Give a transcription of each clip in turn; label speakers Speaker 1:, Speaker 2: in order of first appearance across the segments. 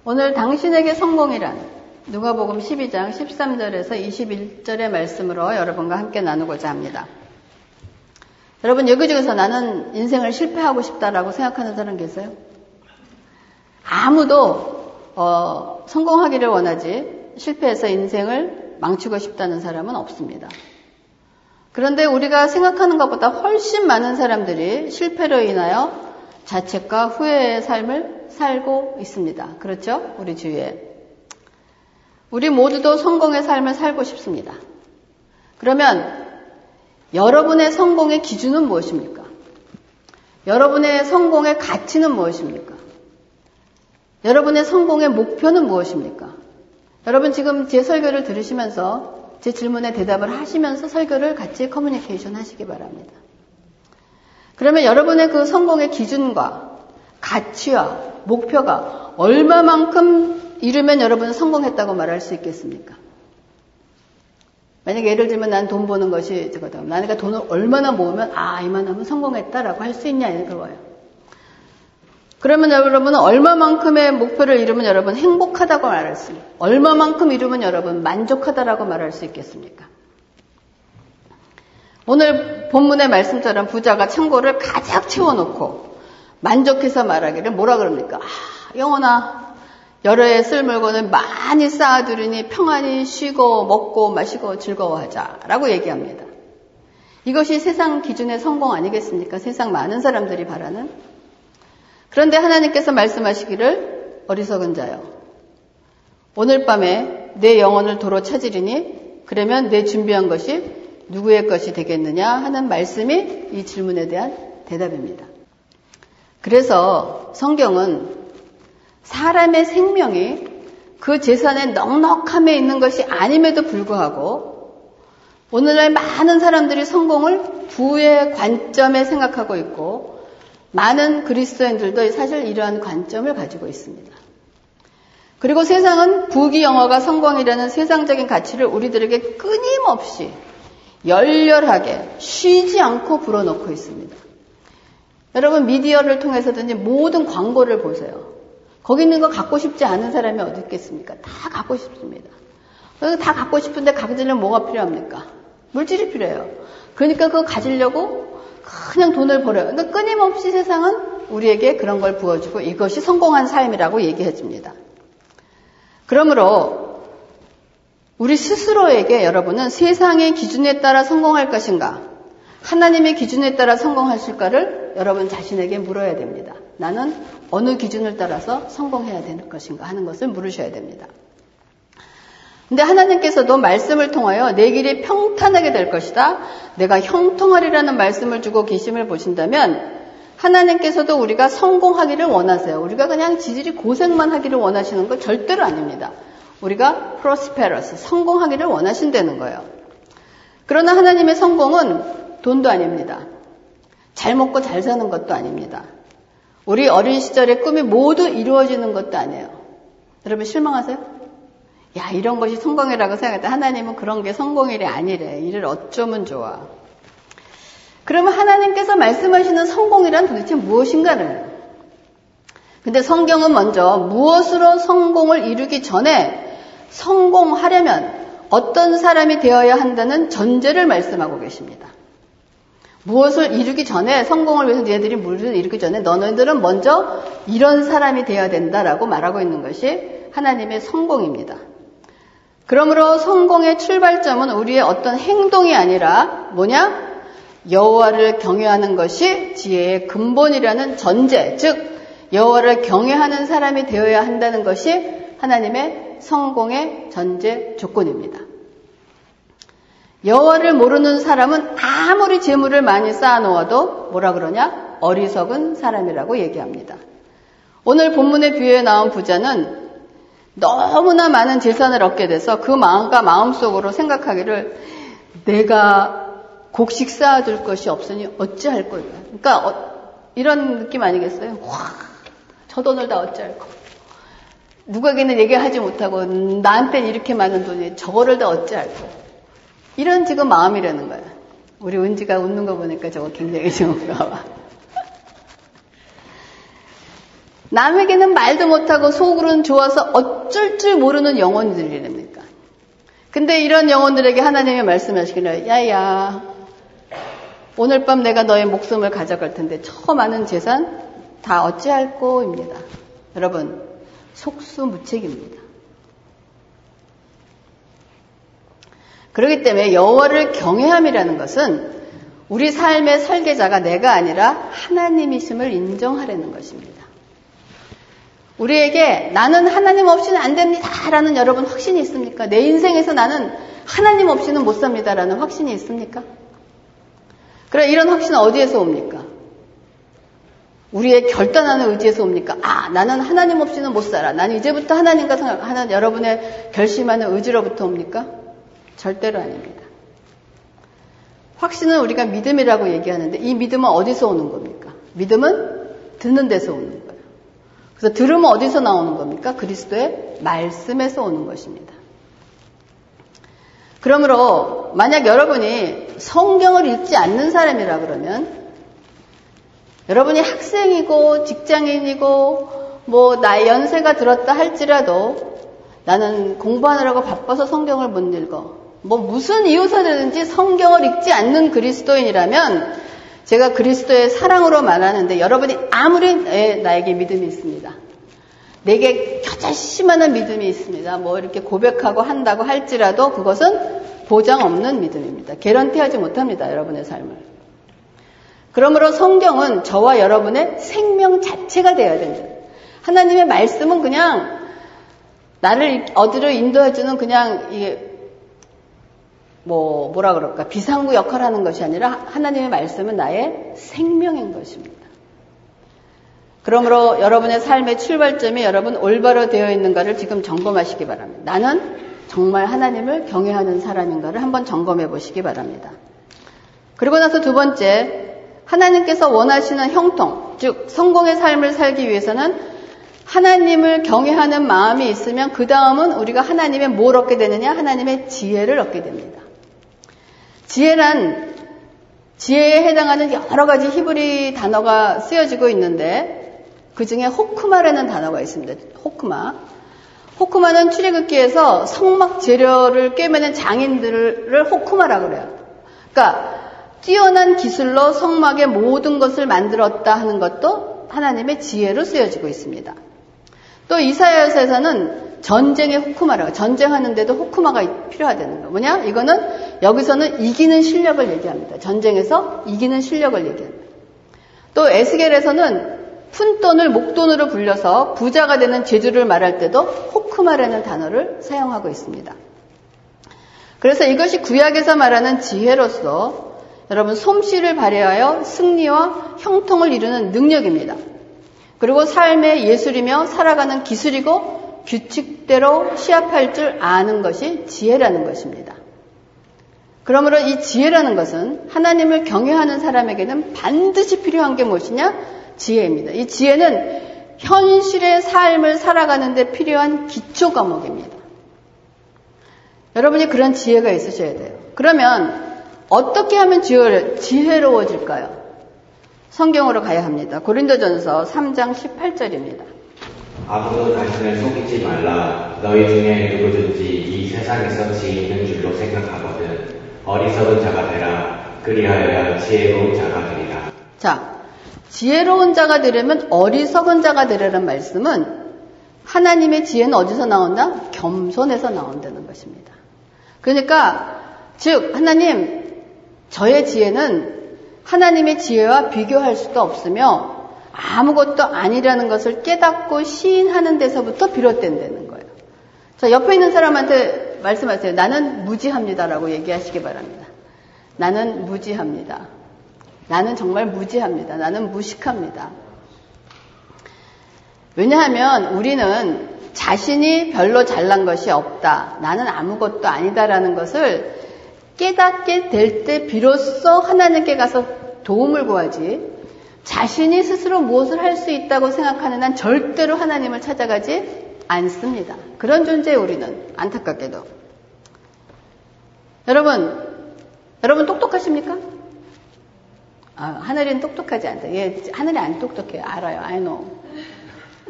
Speaker 1: 오늘 당신에게 성공이란 누가복음 12장 13절에서 21절의 말씀으로 여러분과 함께 나누고자 합니다. 여러분 여기 중에서 나는 인생을 실패하고 싶다라고 생각하는 사람 계세요? 아무도 성공하기를 원하지 실패해서 인생을 망치고 싶다는 사람은 없습니다. 그런데 우리가 생각하는 것보다 훨씬 많은 사람들이 실패로 인하여 자책과 후회의 삶을 살고 있습니다. 그렇죠? 우리 주위에. 우리 모두도 성공의 삶을 살고 싶습니다. 그러면 여러분의 성공의 기준은 무엇입니까? 여러분의 성공의 가치는 무엇입니까? 여러분의 성공의 목표는 무엇입니까? 여러분 지금 제 설교를 들으시면서 제 질문에 대답을 하시면서 설교를 같이 커뮤니케이션 하시기 바랍니다. 그러면 여러분의 그 성공의 기준과 가치와 목표가 얼마만큼 이루면 여러분은 성공했다고 말할 수 있겠습니까? 만약에 예를 들면 난 돈 버는 것이 저거든. 나니까 돈을 얼마나 모으면 이만하면 성공했다라고 할 수 있냐 그거예요. 그러면 여러분은 얼마만큼의 목표를 이루면 여러분 행복하다고 말할 수 있습니까? 얼마만큼 이루면 여러분 만족하다라고 말할 수 있겠습니까? 오늘 본문의 말씀처럼 부자가 창고를 가득 채워놓고 만족해서 말하기를 뭐라 그럽니까? 영혼아, 여러 해 쓸 물건을 많이 쌓아두리니 평안히 쉬고 먹고 마시고 즐거워하자라고 얘기합니다. 이것이 세상 기준의 성공 아니겠습니까? 세상 많은 사람들이 바라는. 그런데 하나님께서 말씀하시기를 어리석은 자여, 오늘 밤에 내 영혼을 도로 찾으리니 그러면 내 준비한 것이 누구의 것이 되겠느냐 하는 말씀이 이 질문에 대한 대답입니다. 그래서 성경은 사람의 생명이 그 재산의 넉넉함에 있는 것이 아님에도 불구하고 오늘날 많은 사람들이 성공을 부의 관점에 생각하고 있고 많은 그리스도인들도 사실 이러한 관점을 가지고 있습니다. 그리고 세상은 부귀영화가 성공이라는 세상적인 가치를 우리들에게 끊임없이 열렬하게 쉬지 않고 불어넣고 있습니다. 여러분 미디어를 통해서든지 모든 광고를 보세요. 거기 있는 거 갖고 싶지 않은 사람이 어디 있겠습니까? 다 갖고 싶습니다. 다 갖고 싶은데 가지려면 뭐가 필요합니까? 물질이 필요해요. 그러니까 그거 가지려고 그냥 돈을 벌어요. 그러니까 끊임없이 세상은 우리에게 그런 걸 부어주고 이것이 성공한 삶이라고 얘기해 줍니다. 그러므로 우리 스스로에게 여러분은 세상의 기준에 따라 성공할 것인가? 하나님의 기준에 따라 성공하실까를 여러분 자신에게 물어야 됩니다. 나는 어느 기준을 따라서 성공해야 되는 것인가 하는 것을 물으셔야 됩니다. 근데 하나님께서도 말씀을 통하여 내 길이 평탄하게 될 것이다. 내가 형통하리라는 말씀을 주고 계심을 보신다면 하나님께서도 우리가 성공하기를 원하세요. 우리가 그냥 지질이 고생만 하기를 원하시는 건 절대로 아닙니다. 우리가 prosperous, 성공하기를 원하신다는 거예요. 그러나 하나님의 성공은 돈도 아닙니다. 잘 먹고 잘 사는 것도 아닙니다. 우리 어린 시절의 꿈이 모두 이루어지는 것도 아니에요. 여러분 실망하세요? 야, 이런 것이 성공이라고 생각했다. 하나님은 그런 게 성공일이 아니래. 이를 어쩌면 좋아. 그러면 하나님께서 말씀하시는 성공이란 도대체 무엇인가를. 근데 성경은 먼저 무엇으로 성공을 이루기 전에 성공하려면 어떤 사람이 되어야 한다는 전제를 말씀하고 계십니다. 무엇을 이루기 전에 성공을 위해서 너희들이 무엇을 이루기 전에 너희들은 먼저 이런 사람이 되어야 된다라고 말하고 있는 것이 하나님의 성공입니다. 그러므로 성공의 출발점은 우리의 어떤 행동이 아니라 뭐냐? 여호와를 경외하는 것이 지혜의 근본이라는 전제, 즉 여호와를 경외하는 사람이 되어야 한다는 것이 하나님의 성공의 전제 조건입니다. 여호와를 모르는 사람은 아무리 재물을 많이 쌓아놓아도 뭐라 그러냐? 어리석은 사람이라고 얘기합니다. 오늘 본문의 비유에 나온 부자는 너무나 많은 재산을 얻게 돼서 그 마음과 마음속으로 생각하기를 내가 곡식 쌓아둘 것이 없으니 어찌할 거야. 그러니까 이런 느낌 아니겠어요? 와, 저 돈을 다 어찌할 거. 누구에게는 얘기하지 못하고 나한테는 이렇게 많은 돈이 저거를 다 어찌할 거. 이런 지금 마음이라는 거야. 우리 은지가 웃는 거 보니까 저거 굉장히 좋은가 봐. 남에게는 말도 못하고 속으로는 좋아서 어쩔 줄 모르는 영혼들이랍니까? 근데 이런 영혼들에게 하나님이 말씀하시기를, 야야, 오늘 밤 내가 너의 목숨을 가져갈 텐데 저 많은 재산 다 어찌할꼬입니다. 여러분, 속수무책입니다. 그렇기 때문에 여호와를 경외함이라는 것은 우리 삶의 설계자가 내가 아니라 하나님이심을 인정하려는 것입니다. 우리에게 나는 하나님 없이는 안 됩니다 라는 여러분 확신이 있습니까? 내 인생에서 나는 하나님 없이는 못 삽니다 라는 확신이 있습니까? 그럼 이런 확신은 어디에서 옵니까? 우리의 결단하는 의지에서 옵니까? 나는 하나님 없이는 못 살아. 나는 이제부터 하나님과 하는 여러분의 결심하는 의지로부터 옵니까? 절대로 아닙니다. 확신은 우리가 믿음이라고 얘기하는데 이 믿음은 어디서 오는 겁니까? 믿음은 듣는 데서 오는 거예요. 그래서 들으면 어디서 나오는 겁니까? 그리스도의 말씀에서 오는 것입니다. 그러므로 만약 여러분이 성경을 읽지 않는 사람이라 그러면 여러분이 학생이고 직장인이고 나의 연세가 들었다 할지라도 나는 공부하느라고 바빠서 성경을 못 읽어. 무슨 이유서든지 성경을 읽지 않는 그리스도인이라면 제가 그리스도의 사랑으로 말하는데 여러분이 아무리 나에게 믿음이 있습니다. 내게 겨자씨만한 믿음이 있습니다. 이렇게 고백하고 한다고 할지라도 그것은 보장 없는 믿음입니다. 개런티하지 못합니다. 여러분의 삶을. 그러므로 성경은 저와 여러분의 생명 자체가 되어야 됩니다. 하나님의 말씀은 그냥 나를 어디로 인도해주는 그냥 이게 뭐라 그럴까 비상구 역할을 하는 것이 아니라 하나님의 말씀은 나의 생명인 것입니다. 그러므로 여러분의 삶의 출발점이 여러분 올바로 되어 있는가를 지금 점검하시기 바랍니다. 나는 정말 하나님을 경외하는 사람인가를 한번 점검해 보시기 바랍니다. 그리고 나서 두 번째, 하나님께서 원하시는 형통, 즉 성공의 삶을 살기 위해서는 하나님을 경외하는 마음이 있으면 그 다음은 우리가 하나님의 뭘 얻게 되느냐? 하나님의 지혜를 얻게 됩니다. 지혜에 해당하는 여러 가지 히브리 단어가 쓰여지고 있는데 그 중에 호크마라는 단어가 있습니다. 호크마는 출애굽기에서 성막 재료를 꿰매는 장인들을 호크마라고 그래요. 그러니까 뛰어난 기술로 성막의 모든 것을 만들었다 하는 것도 하나님의 지혜로 쓰여지고 있습니다. 또 이사야서에서는 전쟁의 호크마라고, 전쟁하는데도 호크마가 필요하다는 거. 뭐냐? 이거는 여기서는 이기는 실력을 얘기합니다. 전쟁에서 이기는 실력을 얘기합니다. 또 에스겔에서는 푼돈을 목돈으로 불려서 부자가 되는 재주를 말할 때도 호크마라는 단어를 사용하고 있습니다. 그래서 이것이 구약에서 말하는 지혜로서 여러분 솜씨를 발휘하여 승리와 형통을 이루는 능력입니다. 그리고 삶의 예술이며 살아가는 기술이고 규칙대로 시합할 줄 아는 것이 지혜라는 것입니다. 그러므로 이 지혜라는 것은 하나님을 경외하는 사람에게는 반드시 필요한 게 무엇이냐? 지혜입니다. 이 지혜는 현실의 삶을 살아가는 데 필요한 기초 과목입니다. 여러분이 그런 지혜가 있으셔야 돼요. 그러면 어떻게 하면 지혜로워질까요? 성경으로 가야 합니다. 고린도전서 3장 18절입니다.
Speaker 2: 아무도 자신을 속이지 말라. 너희 중에 누구든지 이 세상에서 지혜 있는 줄로 생각하거든 어리석은 자가 되라. 그리하여야 지혜로운 자가 되리라.
Speaker 1: 자, 지혜로운 자가 되려면 어리석은 자가 되라는 말씀은 하나님의 지혜는 어디서 나온다? 겸손에서 나온다는 것입니다. 그러니까 즉 하나님, 저의 지혜는 하나님의 지혜와 비교할 수도 없으며 아무것도 아니라는 것을 깨닫고 시인하는 데서부터 비롯된다는 거예요. 자, 옆에 있는 사람한테 말씀하세요. 나는 무지합니다라고 얘기하시기 바랍니다. 나는 무지합니다. 나는 정말 무지합니다. 나는 무식합니다. 왜냐하면 우리는 자신이 별로 잘난 것이 없다. 나는 아무것도 아니다라는 것을 깨닫게 될 때 비로소 하나님께 가서 도움을 구하지, 자신이 스스로 무엇을 할 수 있다고 생각하는 한 절대로 하나님을 찾아가지 않습니다. 그런 존재예요, 우리는. 안타깝게도. 여러분 똑똑하십니까? 하늘이는 똑똑하지 않다. 하늘이 안 똑똑해요. 알아요. I know.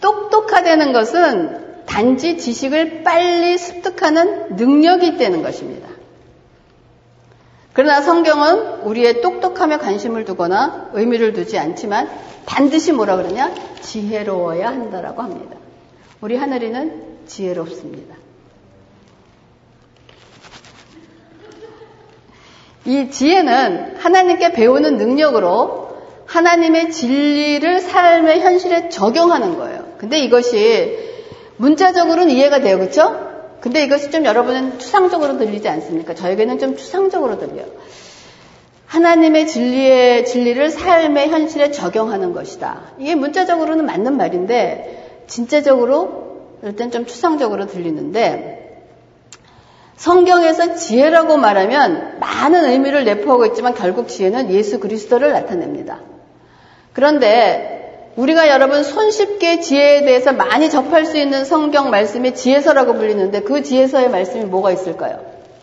Speaker 1: 똑똑하다는 것은 단지 지식을 빨리 습득하는 능력이 있다는 것입니다. 그러나 성경은 우리의 똑똑함에 관심을 두거나 의미를 두지 않지만 반드시 뭐라 그러냐? 지혜로워야 한다라고 합니다. 우리 하늘이는 지혜롭습니다. 이 지혜는 하나님께 배우는 능력으로 하나님의 진리를 삶의 현실에 적용하는 거예요. 근데 이것이 문자적으로는 이해가 돼요. 그렇죠? 근데 이것이 좀 여러분은 추상적으로 들리지 않습니까? 저에게는 좀 추상적으로 들려요. 하나님의 진리를 삶의 현실에 적용하는 것이다. 이게 문자적으로는 맞는 말인데 진짜적으로 일단 좀 추상적으로 들리는데 성경에서 지혜라고 말하면 많은 의미를 내포하고 있지만 결국 지혜는 예수 그리스도를 나타냅니다. 그런데 우리가 여러분 손쉽게 지혜에 대해서 많이 접할 수 있는 성경 말씀이 지혜서라고 불리는데 그 지혜서의 말씀이 뭐가 있을까요?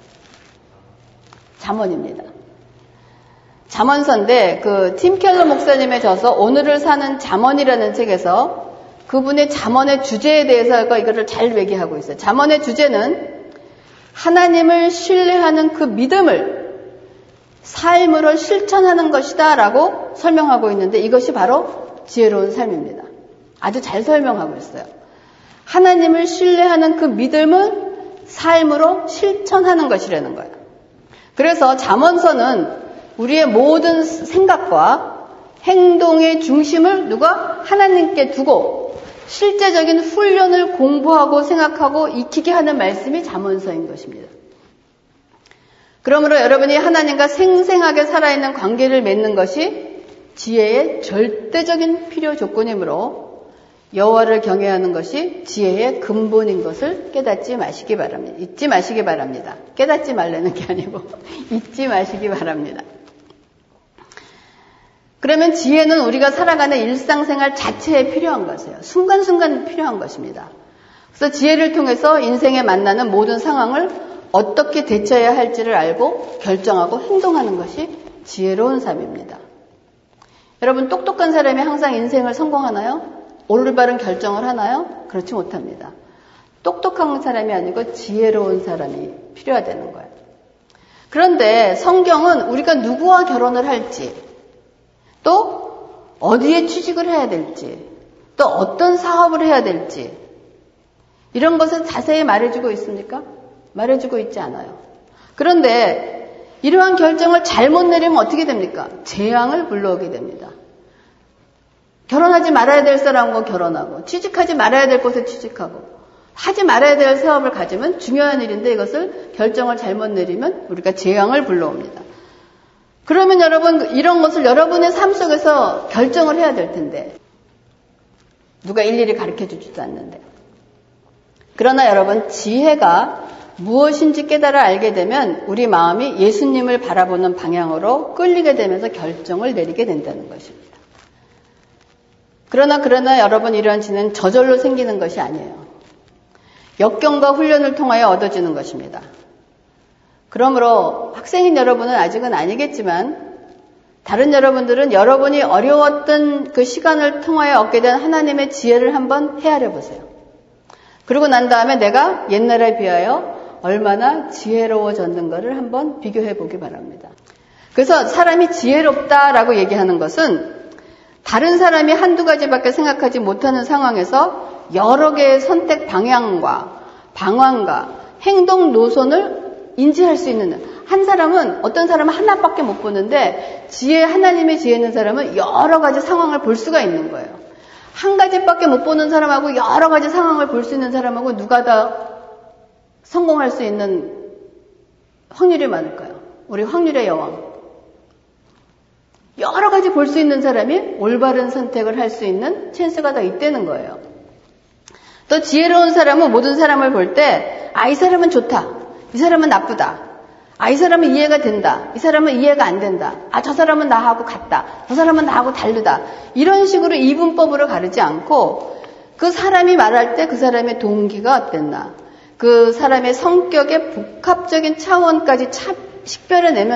Speaker 1: 잠언입니다. 잠언서인데 그 팀 켈러 목사님의 저서 오늘을 사는 잠언이라는 책에서 그분의 잠언의 주제에 대해서 이거를 잘 얘기하고 있어요. 잠언의 주제는 하나님을 신뢰하는 그 믿음을 삶으로 실천하는 것이다 라고 설명하고 있는데 이것이 바로 지혜로운 삶입니다. 아주 잘 설명하고 있어요. 하나님을 신뢰하는 그 믿음을 삶으로 실천하는 것이라는 거예요. 그래서 잠언서는 우리의 모든 생각과 행동의 중심을 누가 하나님께 두고 실제적인 훈련을 공부하고 생각하고 익히게 하는 말씀이 잠언서인 것입니다. 그러므로 여러분이 하나님과 생생하게 살아있는 관계를 맺는 것이 지혜의 절대적인 필요 조건이므로 여호와를 경외하는 것이 지혜의 근본인 것을 깨닫지 마시기 바랍니다. 잊지 마시기 바랍니다. 깨닫지 말라는 게 아니고 잊지 마시기 바랍니다. 그러면 지혜는 우리가 살아가는 일상생활 자체에 필요한 것이에요. 순간순간 필요한 것입니다. 그래서 지혜를 통해서 인생에 만나는 모든 상황을 어떻게 대처해야 할지를 알고 결정하고 행동하는 것이 지혜로운 삶입니다. 여러분 똑똑한 사람이 항상 인생을 성공하나요? 올바른 결정을 하나요? 그렇지 못합니다. 똑똑한 사람이 아니고 지혜로운 사람이 필요하다는 거예요. 그런데 성경은 우리가 누구와 결혼을 할지 또 어디에 취직을 해야 될지 또 어떤 사업을 해야 될지 이런 것을 자세히 말해주고 있습니까? 말해주고 있지 않아요. 그런데 이러한 결정을 잘못 내리면 어떻게 됩니까? 재앙을 불러오게 됩니다. 결혼하지 말아야 될 사람과 결혼하고 취직하지 말아야 될 곳에 취직하고 하지 말아야 될 사업을 가지면 중요한 일인데 이것을 결정을 잘못 내리면 우리가 재앙을 불러옵니다. 그러면 여러분 이런 것을 여러분의 삶 속에서 결정을 해야 될 텐데 누가 일일이 가르쳐 주지도 않는데 그러나 여러분 지혜가 무엇인지 깨달아 알게 되면 우리 마음이 예수님을 바라보는 방향으로 끌리게 되면서 결정을 내리게 된다는 것입니다. 그러나 여러분 이러한 지혜는 저절로 생기는 것이 아니에요. 역경과 훈련을 통하여 얻어지는 것입니다. 그러므로 학생인 여러분은 아직은 아니겠지만 다른 여러분들은 여러분이 어려웠던 그 시간을 통하여 얻게 된 하나님의 지혜를 한번 헤아려 보세요. 그러고 난 다음에 내가 옛날에 비하여 얼마나 지혜로워졌는가를 한번 비교해 보기 바랍니다. 그래서 사람이 지혜롭다라고 얘기하는 것은 다른 사람이 한두 가지밖에 생각하지 못하는 상황에서 여러 개의 선택 방향과 방안과 행동 노선을 인지할 수 있는 한 사람은 어떤 사람은 하나밖에 못 보는데 하나님의 지혜 있는 사람은 여러 가지 상황을 볼 수가 있는 거예요. 한 가지밖에 못 보는 사람하고 여러 가지 상황을 볼 수 있는 사람하고 누가 더 성공할 수 있는 확률이 많을까요? 우리 확률의 여왕. 여러 가지 볼 수 있는 사람이 올바른 선택을 할 수 있는 찬스가 더 있다는 거예요. 또 지혜로운 사람은 모든 사람을 볼 때 이 사람은 좋다. 이 사람은 나쁘다. 이 사람은 이해가 된다. 이 사람은 이해가 안 된다. 저 사람은 나하고 같다. 저 사람은 나하고 다르다. 이런 식으로 이분법으로 가르지 않고 그 사람이 말할 때 그 사람의 동기가 어땠나. 그 사람의 성격의 복합적인 차원까지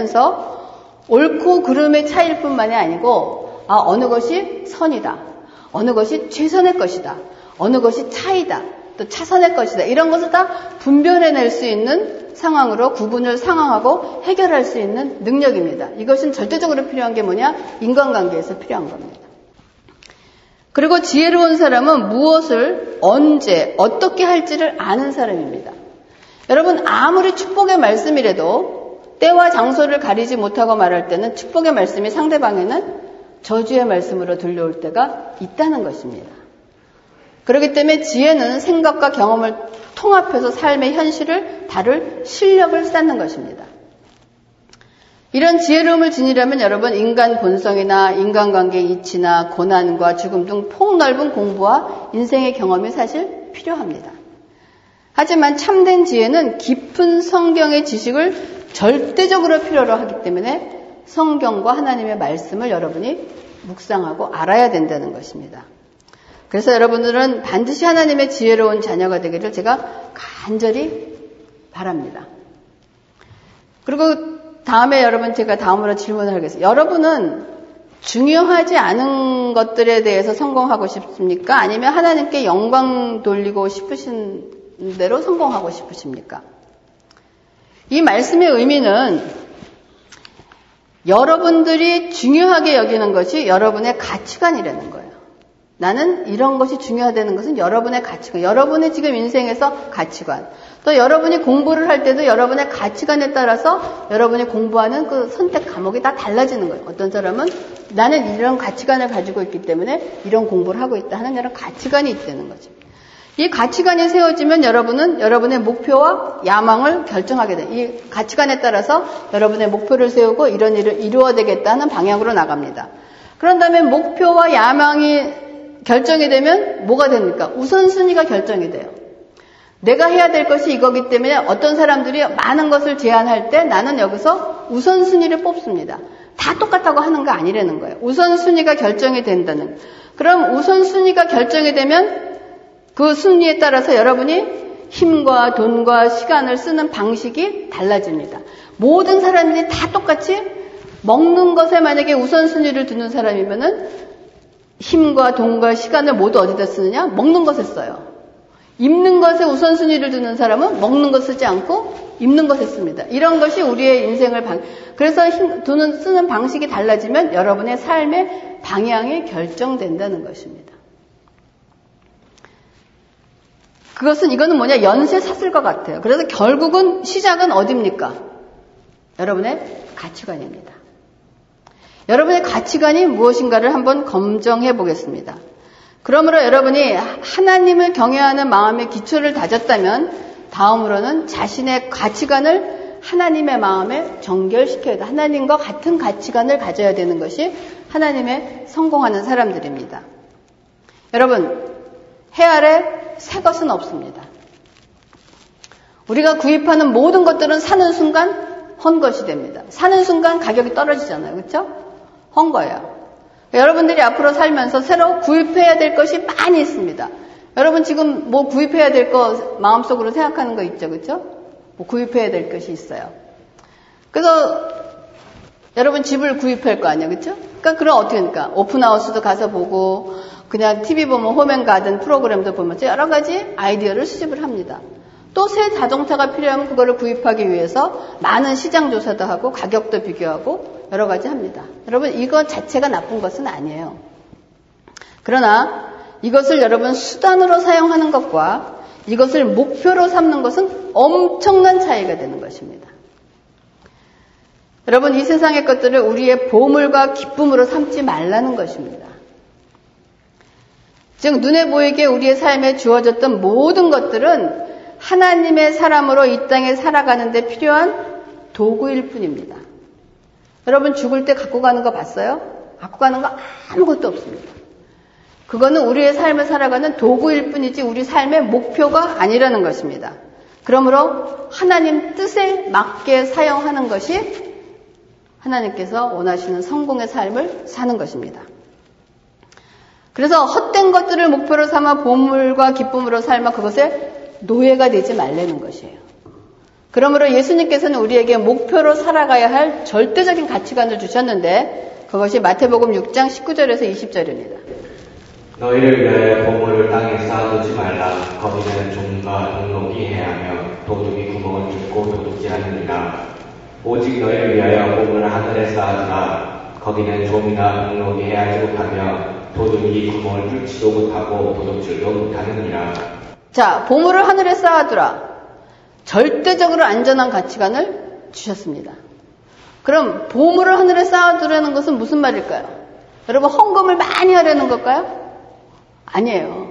Speaker 1: 식별해내면서 옳고 그름의 차이일 뿐만이 아니고 어느 것이 선이다. 어느 것이 최선의 것이다. 어느 것이 차이다. 또 차선의 것이다. 이런 것을 다 분별해낼 수 있는 상황으로 구분을 상황하고 해결할 수 있는 능력입니다. 이것은 절대적으로 필요한 게 뭐냐? 인간관계에서 필요한 겁니다. 그리고 지혜로운 사람은 무엇을 언제 어떻게 할지를 아는 사람입니다. 여러분 아무리 축복의 말씀이라도 때와 장소를 가리지 못하고 말할 때는 축복의 말씀이 상대방에는 저주의 말씀으로 들려올 때가 있다는 것입니다. 그렇기 때문에 지혜는 생각과 경험을 통합해서 삶의 현실을 다룰 실력을 쌓는 것입니다. 이런 지혜로움을 지니려면 여러분 인간 본성이나 인간관계의 이치나 고난과 죽음 등 폭넓은 공부와 인생의 경험이 사실 필요합니다. 하지만 참된 지혜는 깊은 성경의 지식을 절대적으로 필요로 하기 때문에 성경과 하나님의 말씀을 여러분이 묵상하고 알아야 된다는 것입니다. 그래서 여러분들은 반드시 하나님의 지혜로운 자녀가 되기를 제가 간절히 바랍니다. 그리고 다음에 여러분 제가 다음으로 질문을 하겠습니다. 여러분은 중요하지 않은 것들에 대해서 성공하고 싶습니까? 아니면 하나님께 영광 돌리고 싶으신 대로 성공하고 싶으십니까? 이 말씀의 의미는 여러분들이 중요하게 여기는 것이 여러분의 가치관이라는 거예요. 나는 이런 것이 중요하다는 것은 여러분의 가치관, 여러분의 지금 인생에서 가치관, 또 여러분이 공부를 할 때도 여러분의 가치관에 따라서 여러분이 공부하는 그 선택 과목이 다 달라지는 거예요. 어떤 사람은 나는 이런 가치관을 가지고 있기 때문에 이런 공부를 하고 있다 하는 이런 가치관이 있다는 거죠. 이 가치관이 세워지면 여러분은 여러분의 목표와 야망을 결정하게 돼요. 이 가치관에 따라서 여러분의 목표를 세우고 이런 일을 이루어야 되겠다는 방향으로 나갑니다. 그런 다음에 목표와 야망이 결정이 되면 뭐가 됩니까? 우선순위가 결정이 돼요. 내가 해야 될 것이 이거기 때문에 어떤 사람들이 많은 것을 제안할 때 나는 여기서 우선순위를 뽑습니다. 다 똑같다고 하는 거 아니라는 거예요. 우선순위가 결정이 된다는. 그럼 우선순위가 결정이 되면 그 순위에 따라서 여러분이 힘과 돈과 시간을 쓰는 방식이 달라집니다. 모든 사람들이 다 똑같이 먹는 것에 만약에 우선순위를 두는 사람이면은 힘과 돈과 시간을 모두 어디다 쓰느냐? 먹는 것에 써요. 입는 것에 우선순위를 두는 사람은 먹는 것 쓰지 않고 입는 것에 씁니다. 이런 것이 우리의 인생을 그래서 돈을 쓰는 방식이 달라지면 여러분의 삶의 방향이 결정된다는 것입니다. 이거는 뭐냐? 연쇄 사슬과 같아요. 그래서 결국은 시작은 어디입니까? 여러분의 가치관입니다. 여러분의 가치관이 무엇인가를 한번 검증해 보겠습니다. 그러므로 여러분이 하나님을 경외하는 마음의 기초를 다졌다면 다음으로는 자신의 가치관을 하나님의 마음에 정결시켜야 돼요. 하나님과 같은 가치관을 가져야 되는 것이 하나님의 성공하는 사람들입니다. 여러분, 해 아래 새 것은 없습니다. 우리가 구입하는 모든 것들은 사는 순간 헌 것이 됩니다. 사는 순간 가격이 떨어지잖아요. 그렇죠? 헌 거예요. 여러분들이 앞으로 살면서 새로 구입해야 될 것이 많이 있습니다. 여러분 지금 뭐 구입해야 될 거 마음속으로 생각하는 거 있죠. 그렇죠? 뭐 구입해야 될 것이 있어요. 그래서 여러분 집을 구입할 거 아니에요. 그렇죠? 그러니까 그럼 어떻게 합니까? 오픈하우스도 가서 보고 그냥 TV 보면 홈앤가든 프로그램도 보면서 여러 가지 아이디어를 수집을 합니다. 또 새 자동차가 필요하면 그거를 구입하기 위해서 많은 시장 조사도 하고 가격도 비교하고 여러 가지 합니다. 여러분 이거 자체가 나쁜 것은 아니에요. 그러나 이것을 여러분 수단으로 사용하는 것과 이것을 목표로 삼는 것은 엄청난 차이가 되는 것입니다. 여러분 이 세상의 것들을 우리의 보물과 기쁨으로 삼지 말라는 것입니다. 즉 눈에 보이게 우리의 삶에 주어졌던 모든 것들은 하나님의 사람으로 이 땅에 살아가는 데 필요한 도구일 뿐입니다. 여러분 죽을 때 갖고 가는 거 봤어요? 갖고 가는 거 아무것도 없습니다. 그거는 우리의 삶을 살아가는 도구일 뿐이지 우리 삶의 목표가 아니라는 것입니다. 그러므로 하나님 뜻에 맞게 사용하는 것이 하나님께서 원하시는 성공의 삶을 사는 것입니다. 그래서 헛된 것들을 목표로 삼아 보물과 기쁨으로 삶아 그것에 노예가 되지 말라는 것이에요. 그러므로 예수님께서는 우리에게 목표로 살아가야 할 절대적인 가치관을 주셨는데 그것이 마태복음 6장 19절에서 20절입니다.
Speaker 2: 너희를 위하여 보물을 땅에 쌓아두지 말라. 거기는 종과 동록이 해하며 도둑이 구멍을 뚫고 도둑질하느니라. 오직 너희를 위하여 보물을 하늘에 쌓아두라. 거기는 종이나 동록이 해하지 못하며 도둑이 구멍을 뚫지도 못하고 도둑질도 못하느니라.
Speaker 1: 자, 보물을 하늘에 쌓아두라. 절대적으로 안전한 가치관을 주셨습니다. 그럼 보물을 하늘에 쌓아두라는 것은 무슨 말일까요? 여러분, 헌금을 많이 하려는 걸까요? 아니에요.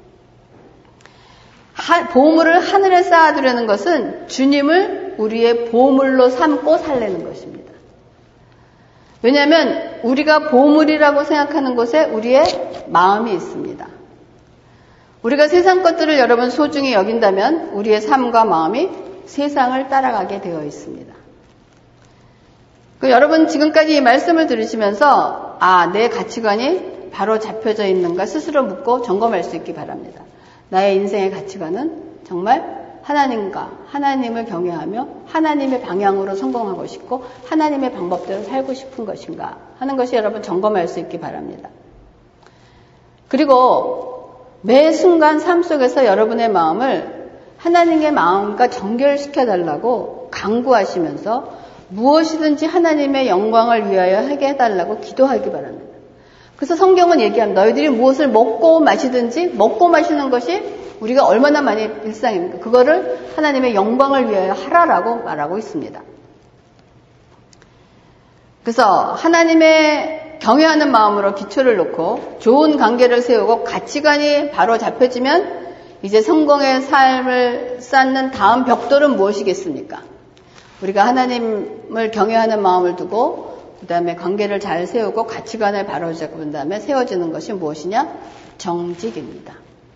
Speaker 1: 보물을 하늘에 쌓아두려는 것은 주님을 우리의 보물로 삼고 살려는 것입니다. 왜냐하면 우리가 보물이라고 생각하는 곳에 우리의 마음이 있습니다. 우리가 세상 것들을 여러분 소중히 여긴다면 우리의 삶과 마음이 세상을 따라가게 되어 있습니다. 여러분 지금까지 이 말씀을 들으시면서 내 가치관이 바로 잡혀져 있는가 스스로 묻고 점검할 수 있기 바랍니다. 나의 인생의 가치관은 정말 하나님을 경외하며 하나님의 방향으로 성공하고 싶고 하나님의 방법대로 살고 싶은 것인가 하는 것이 여러분 점검할 수 있기 바랍니다. 그리고 매 순간 삶 속에서 여러분의 마음을 하나님의 마음과 정결시켜달라고 강구하시면서 무엇이든지 하나님의 영광을 위하여 하게 해달라고 기도하기 바랍니다. 그래서 성경은 얘기합니다. 너희들이 무엇을 먹고 마시든지 먹고 마시는 것이 우리가 얼마나 많이 일상입니까? 그거를 하나님의 영광을 위하여 하라라고 말하고 있습니다. 그래서 하나님의 경외하는 마음으로 기초를 놓고 좋은 관계를 세우고 가치관이 바로 잡혀지면 이제 성공의 삶을 쌓는 다음 벽돌은 무엇이겠습니까? 우리가 하나님을 경외하는 마음을 두고 그 다음에 관계를 잘 세우고 가치관을 바로 잡은 다음에 세워지는 것이 무엇이냐? 정직입니다.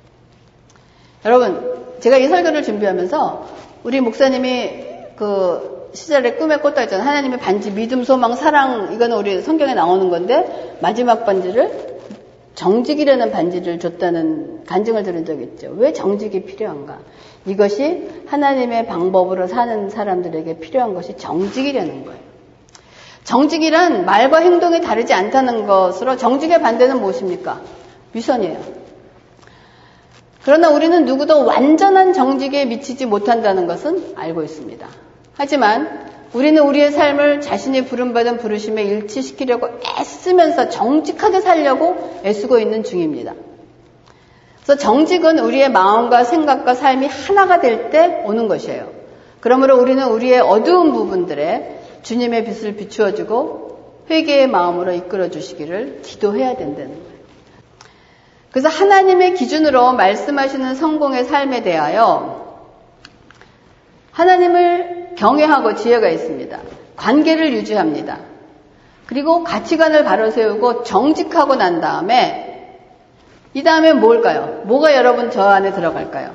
Speaker 1: 여러분, 제가 이 설교를 준비하면서 우리 목사님이 그 시절에 꿈에 꿨다 했잖아요. 하나님의 반지, 믿음, 소망, 사랑, 이거는 우리 성경에 나오는 건데 마지막 반지를 정직이라는 반지를 줬다는 간증을 들은 적이 있죠. 왜 정직이 필요한가? 이것이 하나님의 방법으로 사는 사람들에게 필요한 것이 정직이라는 거예요. 정직이란 말과 행동이 다르지 않다는 것으로 정직의 반대는 무엇입니까? 위선이에요. 그러나 우리는 누구도 완전한 정직에 미치지 못한다는 것은 알고 있습니다. 하지만 우리는 우리의 삶을 자신이 부름받은 부르심에 일치시키려고 애쓰면서 정직하게 살려고 애쓰고 있는 중입니다. 그래서 정직은 우리의 마음과 생각과 삶이 하나가 될 때 오는 것이에요. 그러므로 우리는 우리의 어두운 부분들에 주님의 빛을 비추어주고 회개의 마음으로 이끌어주시기를 기도해야 된다는 거예요. 그래서 하나님의 기준으로 말씀하시는 성공의 삶에 대하여 하나님을 경외하고 지혜가 있습니다. 관계를 유지합니다. 그리고 가치관을 바로 세우고 정직하고 난 다음에 이 다음에 뭘까요? 뭐가 여러분 저 안에 들어갈까요?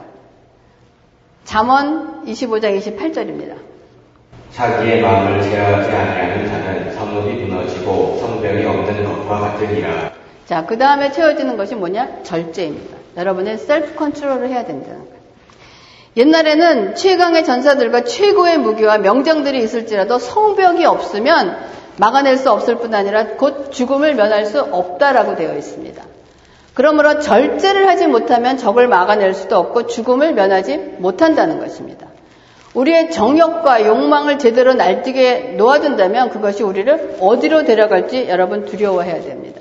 Speaker 1: 잠언 25장 28절입니다.
Speaker 2: 자기의 마음을 제어하지 아니하는 자는 성읍이 무너지고 성벽이 없는 것과 같으니라.
Speaker 1: 자, 그 다음에 채워지는 것이 뭐냐? 절제입니다. 여러분의 셀프 컨트롤을 해야 된다는 거예요. 옛날에는 최강의 전사들과 최고의 무기와 명장들이 있을지라도 성벽이 없으면 막아낼 수 없을 뿐 아니라 곧 죽음을 면할 수 없다라고 되어 있습니다. 그러므로 절제를 하지 못하면 적을 막아낼 수도 없고 죽음을 면하지 못한다는 것입니다. 우리의 정욕과 욕망을 제대로 날뛰게 놓아둔다면 그것이 우리를 어디로 데려갈지 여러분 두려워해야 됩니다.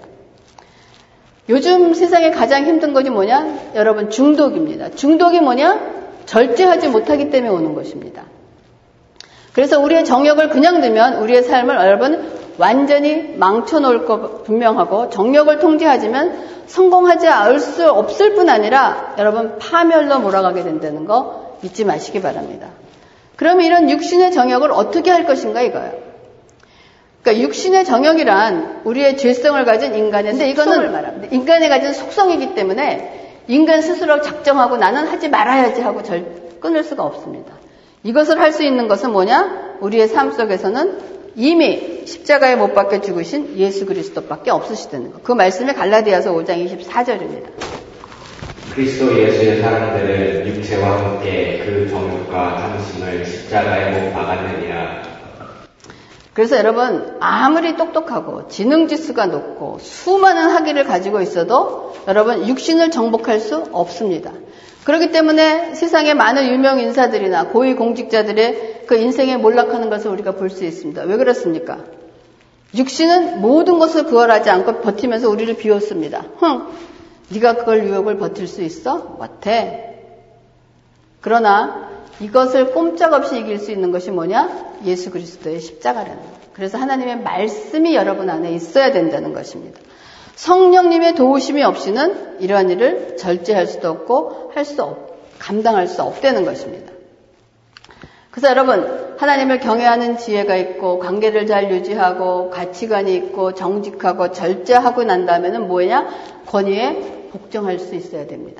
Speaker 1: 요즘 세상에 가장 힘든 것이 뭐냐? 여러분 중독입니다. 중독이 뭐냐? 절제하지 못하기 때문에 오는 것입니다. 그래서 우리의 정욕을 그냥 두면 우리의 삶을 여러분 완전히 망쳐놓을 거 분명하고 정욕을 통제하지만 성공하지 않을 수 없을 뿐 아니라 여러분 파멸로 몰아가게 된다는 거 잊지 마시기 바랍니다. 그러면 이런 육신의 정욕을 어떻게 할 것인가 이거예요. 그러니까 육신의 정욕이란 우리의 죄성을 가진 인간인데 이거는 말합니다. 인간이 가진 속성이기 때문에 인간 스스로 작정하고 나는 하지 말아야지 하고 끊을 수가 없습니다. 이것을 할 수 있는 것은 뭐냐? 우리의 삶 속에서는 이미 십자가에 못 박혀 죽으신 예수 그리스도밖에 없으시다는 것. 그 말씀이 갈라디아서 5장 24절입니다.
Speaker 2: 그리스도 예수의 사람들은 육체와 함께 그 정욕과 탐심을 십자가에 못 박았느니라.
Speaker 1: 그래서 여러분 아무리 똑똑하고 지능지수가 높고 수많은 학위를 가지고 있어도 여러분 육신을 정복할 수 없습니다. 그렇기 때문에 세상에 많은 유명 인사들이나 고위공직자들의 그 인생에 몰락하는 것을 우리가 볼 수 있습니다. 왜 그렇습니까? 육신은 모든 것을 부활하지 않고 버티면서 우리를 비웠습니다. 네가 그걸 유혹을 버틸 수 있어? 못해. 그러나 이것을 꼼짝없이 이길 수 있는 것이 뭐냐? 예수 그리스도의 십자가라는 거예요. 그래서 하나님의 말씀이 여러분 안에 있어야 된다는 것입니다. 성령님의 도우심이 없이는 이러한 일을 절제할 수도 없고 감당할 수 없다는 것입니다. 그래서 여러분 하나님을 경외하는 지혜가 있고 관계를 잘 유지하고 가치관이 있고 정직하고 절제하고 난 다음에는 뭐냐? 권위에 복종할 수 있어야 됩니다.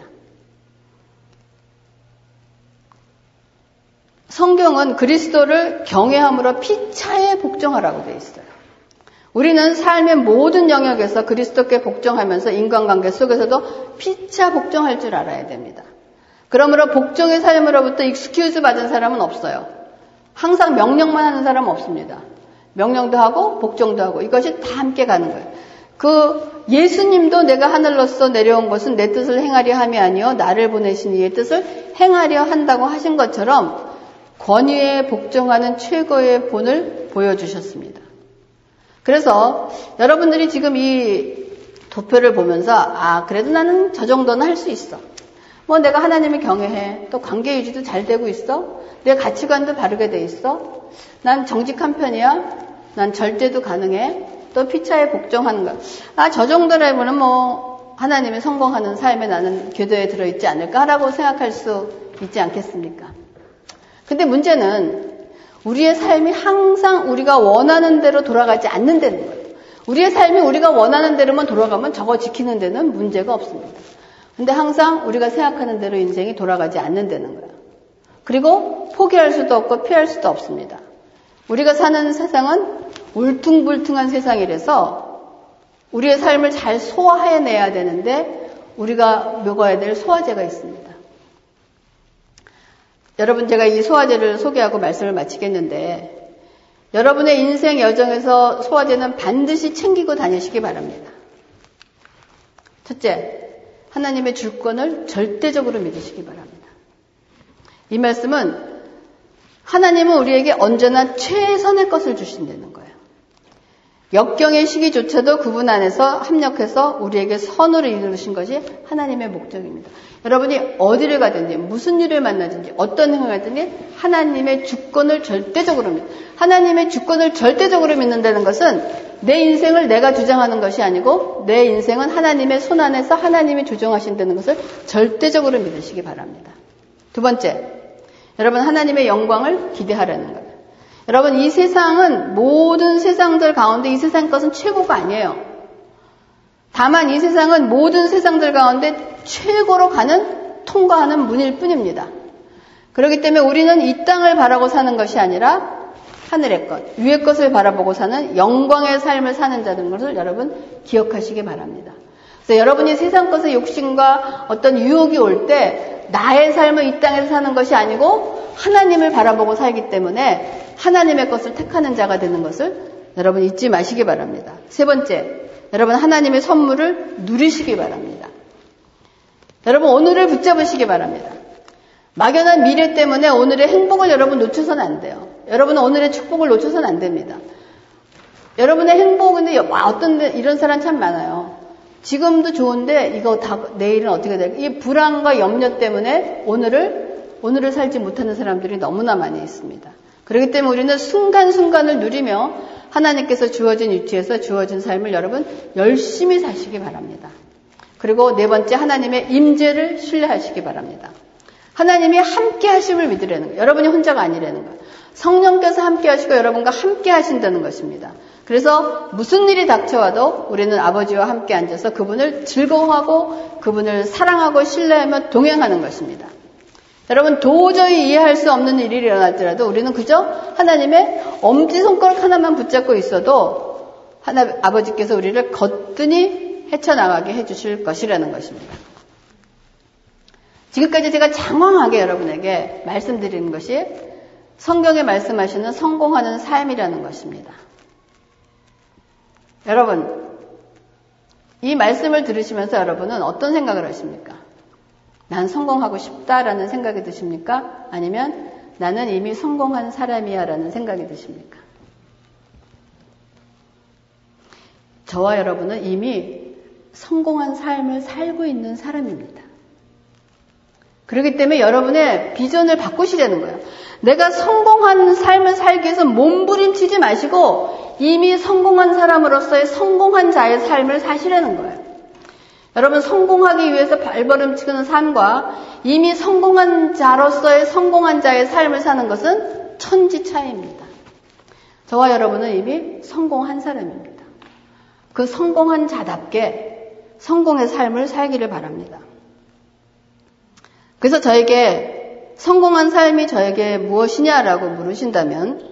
Speaker 1: 성경은 그리스도를 경외함으로 피차에 복종하라고 되어 있어요. 우리는 삶의 모든 영역에서 그리스도께 복종하면서 인간관계 속에서도 피차 복종할 줄 알아야 됩니다. 그러므로 복종의 삶으로부터 익스큐즈 받은 사람은 없어요. 항상 명령만 하는 사람은 없습니다. 명령도 하고 복종도 하고 이것이 다 함께 가는 거예요. 그 예수님도 내가 하늘로서 내려온 것은 내 뜻을 행하려 함이 아니요 나를 보내신 이의 뜻을 행하려 한다고 하신 것처럼 권위에 복종하는 최고의 본을 보여주셨습니다. 그래서 여러분들이 지금 이 도표를 보면서 그래도 나는 저 정도는 할 수 있어. 내가 하나님을 경외해. 또 관계 유지도 잘 되고 있어. 내 가치관도 바르게 돼 있어. 난 정직한 편이야. 난 절제도 가능해. 또 피차에 복종하는 거야. 저 정도라면은 하나님의 성공하는 삶에 나는 궤도에 들어있지 않을까라고 생각할 수 있지 않겠습니까? 근데 문제는 우리의 삶이 항상 우리가 원하는 대로 돌아가지 않는다는 거예요. 우리의 삶이 우리가 원하는 대로만 돌아가면 저거 지키는 데는 문제가 없습니다. 근데 항상 우리가 생각하는 대로 인생이 돌아가지 않는다는 거예요. 그리고 포기할 수도 없고 피할 수도 없습니다. 우리가 사는 세상은 울퉁불퉁한 세상이라서 우리의 삶을 잘 소화해내야 되는데 우리가 먹어야 될 소화제가 있습니다. 여러분 제가 이 소화제를 소개하고 말씀을 마치겠는데 여러분의 인생 여정에서 소화제는 반드시 챙기고 다니시기 바랍니다. 첫째, 하나님의 주권을 절대적으로 믿으시기 바랍니다. 이 말씀은 하나님은 우리에게 언제나 최선의 것을 주신다는 거예요. 역경의 시기조차도 그분 안에서 합력해서 우리에게 선으로 이루신 것이 하나님의 목적입니다. 여러분이 어디를 가든지 무슨 일을 만나든지 어떤 행위를 하든지 하나님의 주권을 절대적으로 하나님의 주권을 절대적으로 믿는다는 것은 내 인생을 내가 주장하는 것이 아니고 내 인생은 하나님의 손 안에서 하나님이 조정하신다는 것을 절대적으로 믿으시기 바랍니다. 두 번째, 여러분 하나님의 영광을 기대하라는 거예요. 여러분 이 세상은 모든 세상들 가운데 이 세상 것은 최고가 아니에요. 다만 이 세상은 모든 세상들 가운데 최고로 통과하는 문일 뿐입니다. 그렇기 때문에 우리는 이 땅을 바라고 사는 것이 아니라 하늘의 것, 위의 것을 바라보고 사는 영광의 삶을 사는 자들인 것을 여러분 기억하시기 바랍니다. 그래서 여러분이 세상 것의 욕심과 어떤 유혹이 올 때 나의 삶을 이 땅에서 사는 것이 아니고 하나님을 바라보고 살기 때문에 하나님의 것을 택하는 자가 되는 것을 여러분 잊지 마시기 바랍니다. 세 번째, 여러분 하나님의 선물을 누리시기 바랍니다. 여러분 오늘을 붙잡으시기 바랍니다. 막연한 미래 때문에 오늘의 행복을 여러분 놓쳐서는 안 돼요. 여러분은 오늘의 축복을 놓쳐서는 안 됩니다. 여러분의 행복은 어떤 이런 사람 참 많아요. 지금도 좋은데 이거 다 내일은 어떻게 될까? 이 불안과 염려 때문에 오늘을 살지 못하는 사람들이 너무나 많이 있습니다. 그렇기 때문에 우리는 순간순간을 누리며 하나님께서 주어진 위치에서 주어진 삶을 여러분 열심히 사시기 바랍니다. 그리고 네 번째, 하나님의 임재를 신뢰하시기 바랍니다. 하나님이 함께 하심을 믿으라는 거예요. 여러분이 혼자가 아니라는 거예요. 성령께서 함께 하시고 여러분과 함께 하신다는 것입니다. 그래서 무슨 일이 닥쳐와도 우리는 아버지와 함께 앉아서 그분을 즐거워하고 그분을 사랑하고 신뢰하며 동행하는 것입니다. 여러분 도저히 이해할 수 없는 일이 일어날지라도 우리는 그저 하나님의 엄지손가락 하나만 붙잡고 있어도 아버지께서 우리를 거뜬히 헤쳐나가게 해주실 것이라는 것입니다. 지금까지 제가 장황하게 여러분에게 말씀드리는 것이 성경에 말씀하시는 성공하는 삶이라는 것입니다. 여러분, 이 말씀을 들으시면서 여러분은 어떤 생각을 하십니까? 난 성공하고 싶다라는 생각이 드십니까? 아니면 나는 이미 성공한 사람이야 라는 생각이 드십니까? 저와 여러분은 이미 성공한 삶을 살고 있는 사람입니다. 그렇기 때문에 여러분의 비전을 바꾸시려는 거예요. 내가 성공한 삶을 살기 위해서 몸부림치지 마시고 이미 성공한 사람으로서의 성공한 자의 삶을 사시려는 거예요. 여러분, 성공하기 위해서 발버름치는 삶과 이미 성공한 자로서의 성공한 자의 삶을 사는 것은 천지 차이입니다. 저와 여러분은 이미 성공한 사람입니다. 그 성공한 자답게 성공의 삶을 살기를 바랍니다. 그래서 저에게 성공한 삶이 저에게 무엇이냐라고 물으신다면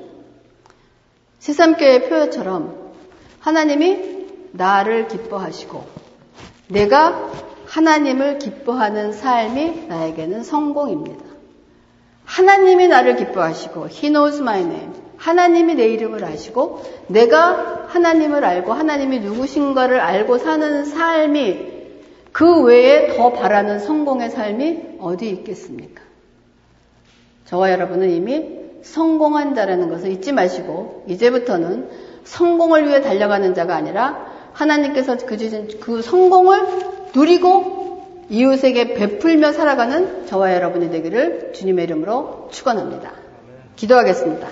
Speaker 1: 새삼교회의 표어처럼 하나님이 나를 기뻐하시고 내가 하나님을 기뻐하는 삶이 나에게는 성공입니다. 하나님이 나를 기뻐하시고 He knows my name. 하나님이 내 이름을 아시고 내가 하나님을 알고 하나님이 누구신가를 알고 사는 삶이 그 외에 더 바라는 성공의 삶이 어디 있겠습니까? 저와 여러분은 이미 성공한 자라는 것을 잊지 마시고 이제부터는 성공을 위해 달려가는 자가 아니라 하나님께서 그 성공을 누리고 이웃에게 베풀며 살아가는 저와 여러분이 되기를 주님의 이름으로 축원합니다. 기도하겠습니다.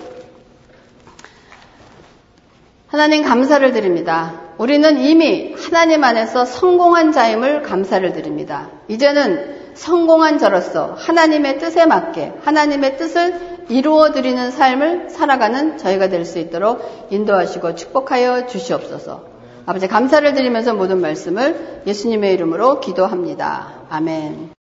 Speaker 1: 하나님 감사를 드립니다. 우리는 이미 하나님 안에서 성공한 자임을 감사를 드립니다. 이제는 성공한 자로서 하나님의 뜻에 맞게 하나님의 뜻을 이루어드리는 삶을 살아가는 저희가 될 수 있도록 인도하시고 축복하여 주시옵소서. 아버지 감사를 드리면서 모든 말씀을 예수님의 이름으로 기도합니다. 아멘.